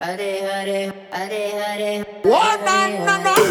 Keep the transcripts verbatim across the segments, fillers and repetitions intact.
Hare Hare, Hare Hare. What? No, no, no.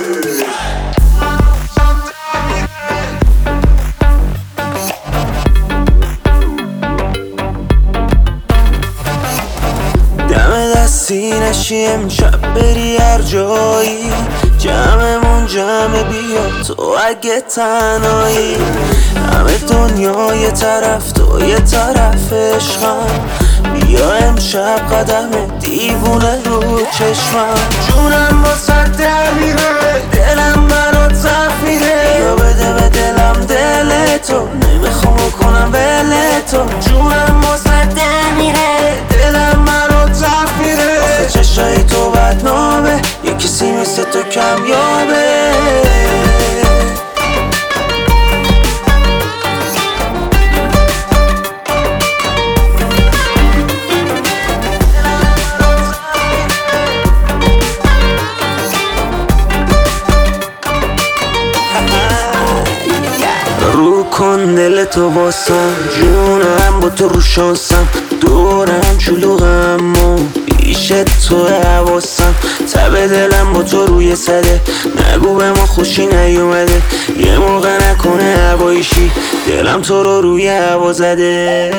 دم دستی نشی امشب بری هر جایی، جمعمون جمع بیا تو اگه تنهایی. همه دنیا یه طرف تو یه طرف عشقم، بیا امشب قدم دیوونه رو چشمم. جونم با سر در میره، دلم برات زخم میره. یا بده به دلم دل تو، نمیخوام کنم ول تو. جونم با سر در میره، دلم برات زخم میره. آخه چشای تو بدنامه، یه کسی مثل تو کمیابه. رو کن دل تو باسم، جونم با تو رو شانسم. دورم شلوغم و پیش تو حواسم. تب دلم با تو روی سده، نگو به ما خوشی نیومده. یه موقع نکنه هوایشی، دلم تو رو روی هوا زده.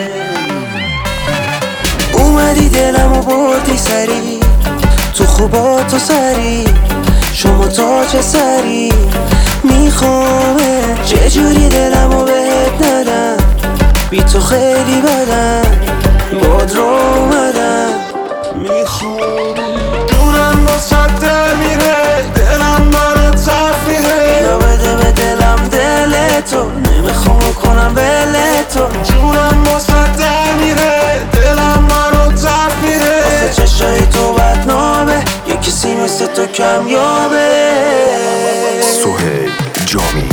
اومدی دلم و بردی سری، تو خوبا تو سری. شما تاج سری میخوامه، چجوری دلمو بهت ندم. بی تو خیلی بدم، باد رو اومدم. میخوامه دورم با صد در میره، دلم برات صرف میره. یا بده به دلم دل تو، نمیخوام کنم ول تو. جونم با صد در میره، دلم برات صرف میره. آخه چشای تو بدنامه، یه کسی مثل تو کمیابه. سهیل جامی